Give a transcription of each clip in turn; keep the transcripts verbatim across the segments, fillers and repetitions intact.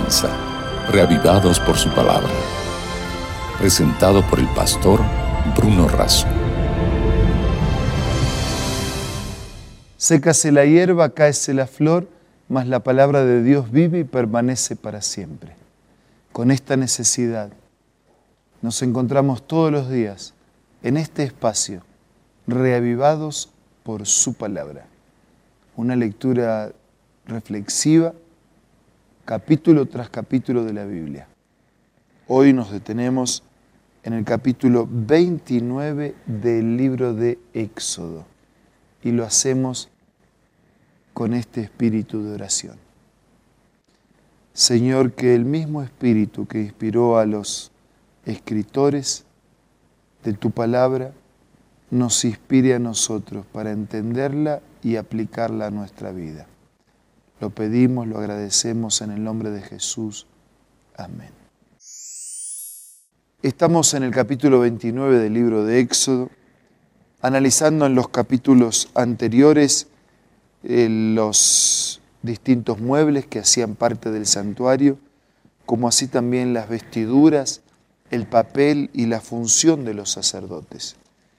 comienza, reavivados por su palabra. Presentado por el pastor Bruno Razo. Sécase la hierba, cáese la flor, mas la palabra de Dios vive y permanece para siempre. Con esta necesidad nos encontramos todos los días en este espacio, reavivados por su palabra. Una lectura reflexiva, capítulo tras capítulo de la Biblia. Hoy nos detenemos en el capítulo veintinueve del libro de Éxodo y lo hacemos con este espíritu de oración. Señor, que el mismo espíritu que inspiró a los escritores de tu palabra nos inspire a nosotros para entenderla y aplicarla a nuestra vida. Lo pedimos, lo agradecemos en el nombre de Jesús. Amén. Estamos en el capítulo veintinueve del libro de Éxodo, analizando en los capítulos anteriores eh, los distintos muebles que hacían parte del santuario, como así también las vestiduras, el papel y la función de los sacerdotes.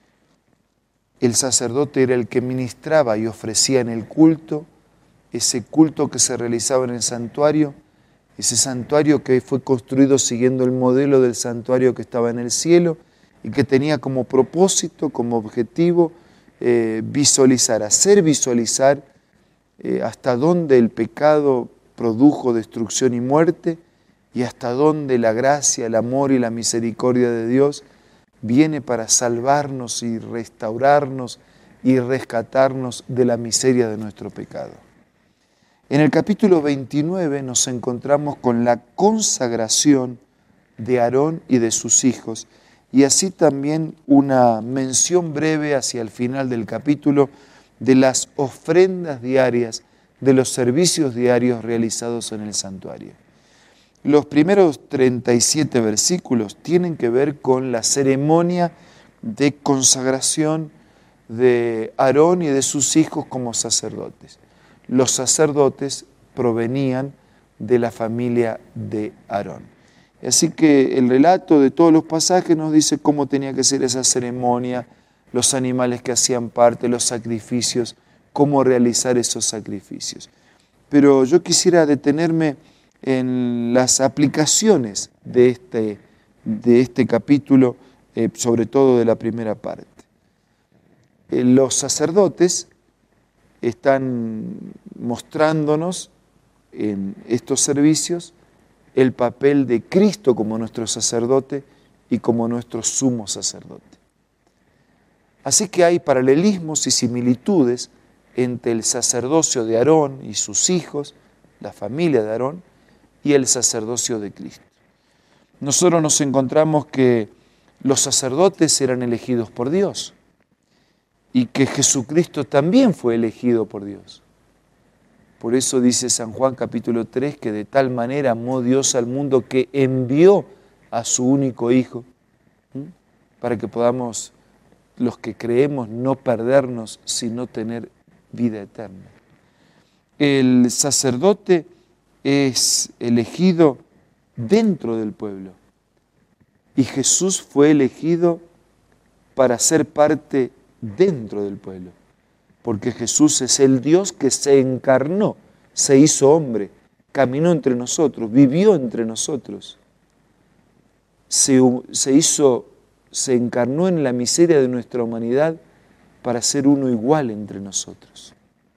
El sacerdote era el que ministraba y ofrecía en el culto, ese culto que se realizaba en el santuario, ese santuario que fue construido siguiendo el modelo del santuario que estaba en el cielo y que tenía como propósito, como objetivo, eh, visualizar, hacer visualizar eh, hasta dónde el pecado produjo destrucción y muerte y hasta dónde la gracia, el amor y la misericordia de Dios viene para salvarnos y restaurarnos y rescatarnos de la miseria de nuestro pecado. En el capítulo veintinueve nos encontramos con la consagración de Aarón y de sus hijos y así también una mención breve hacia el final del capítulo de las ofrendas diarias, de los servicios diarios realizados en el santuario. Los primeros treinta y siete versículos tienen que ver con la ceremonia de consagración de Aarón y de sus hijos como sacerdotes. Los sacerdotes provenían de la familia de Aarón. Así que el relato de todos los pasajes nos dice cómo tenía que ser esa ceremonia, los animales que hacían parte, los sacrificios, cómo realizar esos sacrificios. Pero yo quisiera detenerme en las aplicaciones de este, de este capítulo, eh, sobre todo de la primera parte. Eh, los sacerdotes están mostrándonos en estos servicios el papel de Cristo como nuestro sacerdote y como nuestro sumo sacerdote. Así que hay paralelismos y similitudes entre el sacerdocio de Aarón y sus hijos, la familia de Aarón, y el sacerdocio de Cristo. Nosotros nos encontramos que los sacerdotes eran elegidos por Dios y que Jesucristo también fue elegido por Dios. Por eso dice San Juan capítulo tres que de tal manera amó Dios al mundo que envió a su único Hijo, ¿sí?, para que podamos, los que creemos, no perdernos, sino tener vida eterna. El sacerdote es elegido dentro del pueblo y Jesús fue elegido para ser parte dentro del pueblo, porque Jesús es el Dios que se encarnó, se hizo hombre, caminó entre nosotros, vivió entre nosotros, se, se hizo, se encarnó en la miseria de nuestra humanidad para ser uno igual entre nosotros.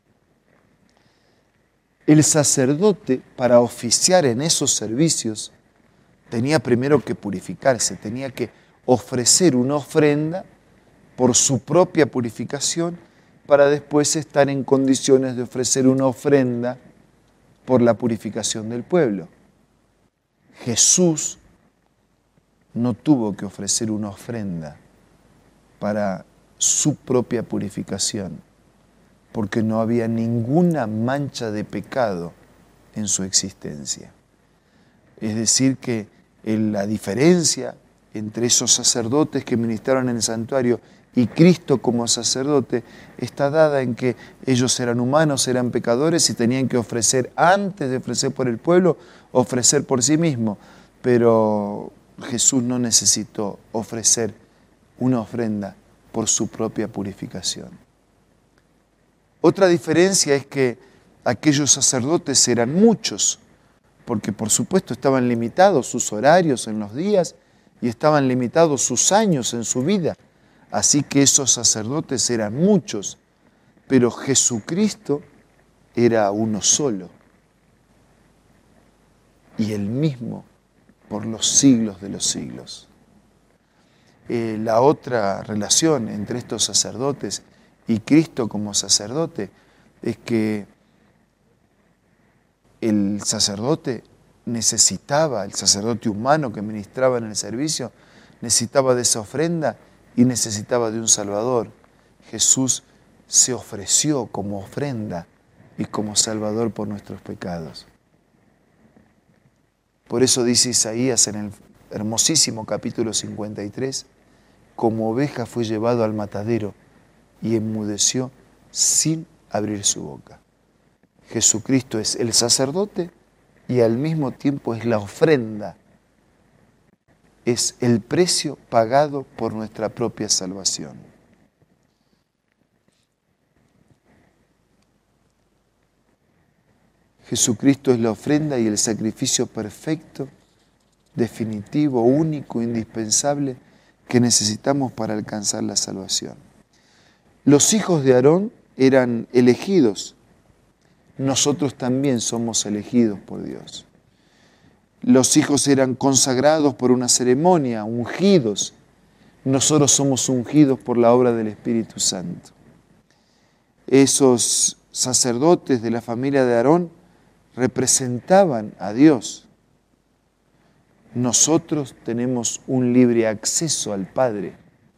El sacerdote, para oficiar en esos servicios, tenía primero que purificarse, tenía que ofrecer una ofrenda por su propia purificación, para después estar en condiciones de ofrecer una ofrenda por la purificación del pueblo. Jesús no tuvo que ofrecer una ofrenda para su propia purificación, porque no había ninguna mancha de pecado en su existencia. Es decir, que la diferencia entre esos sacerdotes que ministraron en el santuario y Cristo como sacerdote está dada en que ellos eran humanos, eran pecadores y tenían que ofrecer, antes de ofrecer por el pueblo, ofrecer por sí mismo. Pero Jesús no necesitó ofrecer una ofrenda por su propia purificación. Otra diferencia es que aquellos sacerdotes eran muchos, porque por supuesto estaban limitados sus horarios en los días y estaban limitados sus años en su vida. Así que esos sacerdotes eran muchos, pero Jesucristo era uno solo y el mismo por los siglos de los siglos. Eh, la otra relación entre estos sacerdotes y Cristo como sacerdote es que el sacerdote necesitaba, el sacerdote humano que ministraba en el servicio, necesitaba de esa ofrenda y necesitaba de un Salvador. Jesús se ofreció como ofrenda y como Salvador por nuestros pecados. Por eso dice Isaías en el hermosísimo capítulo cincuenta y tres, como oveja fue llevado al matadero y enmudeció sin abrir su boca. Jesucristo es el sacerdote y al mismo tiempo es la ofrenda. Es el precio pagado por nuestra propia salvación. Jesucristo es la ofrenda y el sacrificio perfecto, definitivo, único, indispensable que necesitamos para alcanzar la salvación. Los hijos de Aarón eran elegidos. Nosotros también somos elegidos por Dios. Los hijos eran consagrados por una ceremonia, ungidos. Nosotros somos ungidos por la obra del Espíritu Santo. Esos sacerdotes de la familia de Aarón representaban a Dios. Nosotros tenemos un libre acceso al Padre.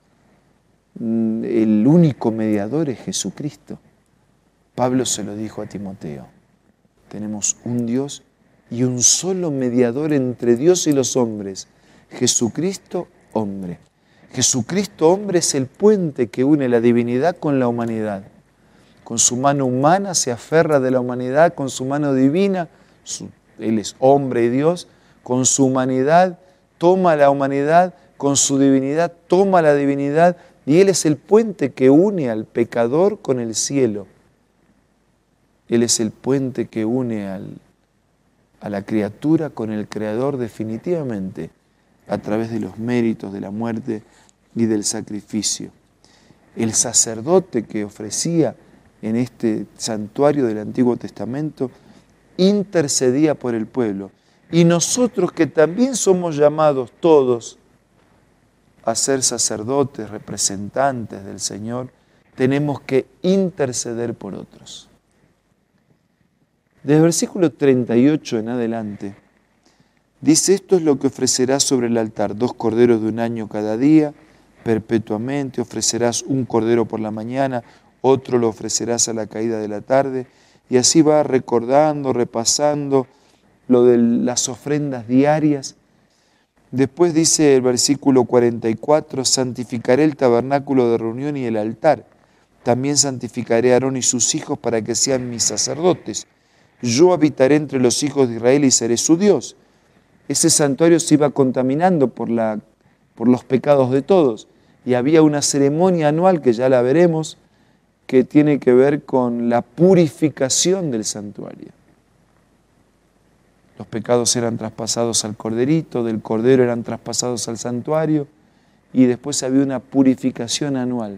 El único mediador es Jesucristo. Pablo se lo dijo a Timoteo. Tenemos un Dios y un solo mediador entre Dios y los hombres, Jesucristo hombre. Jesucristo hombre es el puente que une la divinidad con la humanidad. Con su mano humana se aferra de la humanidad, con su mano divina, su, Él es hombre y Dios, con su humanidad toma la humanidad, con su divinidad toma la divinidad, y Él es el puente que une al pecador con el cielo. Él es el puente que une al, a la criatura con el Creador definitivamente, a través de los méritos de la muerte y del sacrificio. El sacerdote que ofrecía en este santuario del Antiguo Testamento intercedía por el pueblo. Y nosotros que también somos llamados todos a ser sacerdotes, representantes del Señor, tenemos que interceder por otros. Desde el versículo treinta y ocho en adelante, dice: esto es lo que ofrecerás sobre el altar, dos corderos de un año cada día, perpetuamente, ofrecerás un cordero por la mañana, otro lo ofrecerás a la caída de la tarde, y así va recordando, repasando lo de las ofrendas diarias. Después dice el versículo cuarenta y cuatro, santificaré el tabernáculo de reunión y el altar, también santificaré a Aarón y sus hijos para que sean mis sacerdotes. Yo habitaré entre los hijos de Israel y seré su Dios. Ese santuario se iba contaminando por, la, por los pecados de todos, y había una ceremonia anual, que ya la veremos, que tiene que ver con la purificación del santuario. Los pecados eran traspasados al corderito, del cordero eran traspasados al santuario, y después había una purificación anual.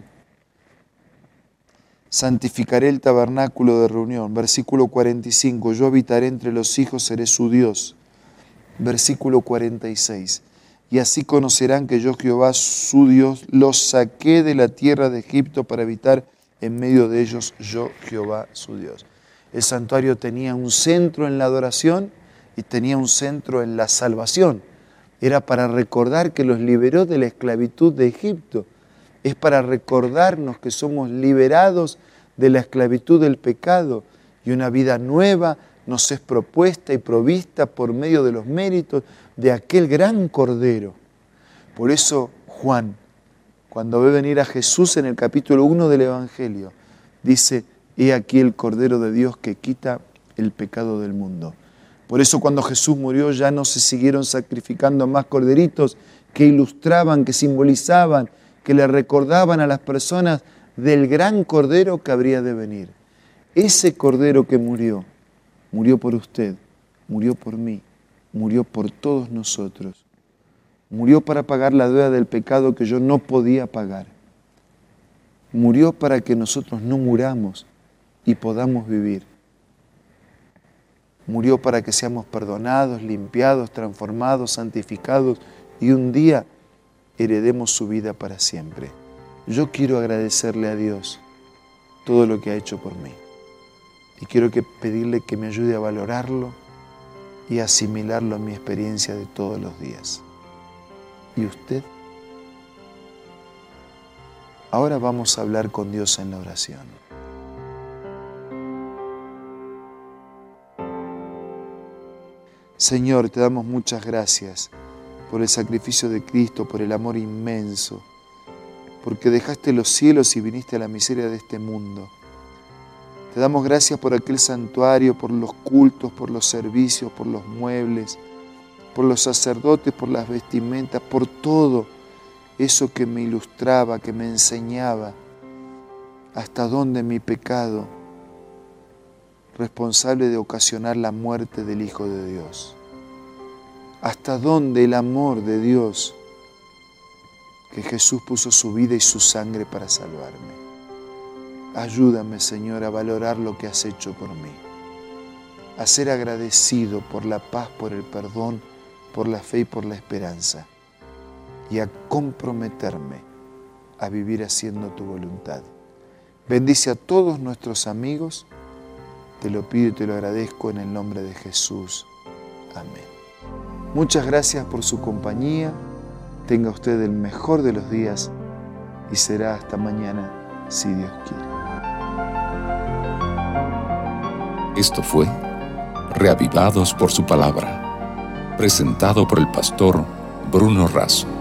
Santificaré el tabernáculo de reunión. Versículo cuarenta y cinco, yo habitaré entre los hijos, seré su Dios. Versículo cuarenta y seis, y así conocerán que yo Jehová su Dios los saqué de la tierra de Egipto para habitar en medio de ellos, yo Jehová su Dios. El santuario tenía un centro en la adoración y tenía un centro en la salvación. Era para recordar que los liberó de la esclavitud de Egipto. Es para recordarnos que somos liberados de la esclavitud del pecado y una vida nueva nos es propuesta y provista por medio de los méritos de aquel gran Cordero. Por eso Juan, Cuando ve venir a Jesús en el capítulo uno del Evangelio, dice, he aquí el Cordero de Dios que quita el pecado del mundo. Por eso cuando Jesús murió ya no se siguieron sacrificando más corderitos que ilustraban, que simbolizaban, que le recordaban a las personas del gran Cordero que habría de venir. Ese Cordero que murió, murió por usted, murió por mí, murió por todos nosotros. Murió para pagar la deuda del pecado que yo no podía pagar. Murió para que nosotros no muramos y podamos vivir. Murió para que seamos perdonados, limpiados, transformados, santificados y un día heredemos su vida para siempre. Yo quiero agradecerle a Dios todo lo que ha hecho por mí. Y quiero que pedirle que me ayude a valorarlo y asimilarlo en mi experiencia de todos los días. ¿Y usted? Ahora vamos a hablar con Dios en la oración. Señor, te damos muchas gracias por el sacrificio de Cristo, por el amor inmenso, porque dejaste los cielos y viniste a la miseria de este mundo. Te damos gracias por aquel santuario, por los cultos, por los servicios, por los muebles, por los sacerdotes, por las vestimentas, por todo eso que me ilustraba, que me enseñaba hasta dónde mi pecado, responsable de ocasionar la muerte del Hijo de Dios, hasta dónde el amor de Dios, que Jesús puso su vida y su sangre para salvarme. Ayúdame, Señor, a valorar lo que has hecho por mí, a ser agradecido por la paz, por el perdón, por la fe y por la esperanza, y a comprometerme a vivir haciendo tu voluntad. Bendice a todos nuestros amigos, te lo pido y te lo agradezco en el nombre de Jesús. Amén. Muchas gracias por su compañía, tenga usted el mejor de los días y será hasta mañana, si Dios quiere. Esto fue Reavivados por su Palabra, presentado por el pastor Bruno Razo.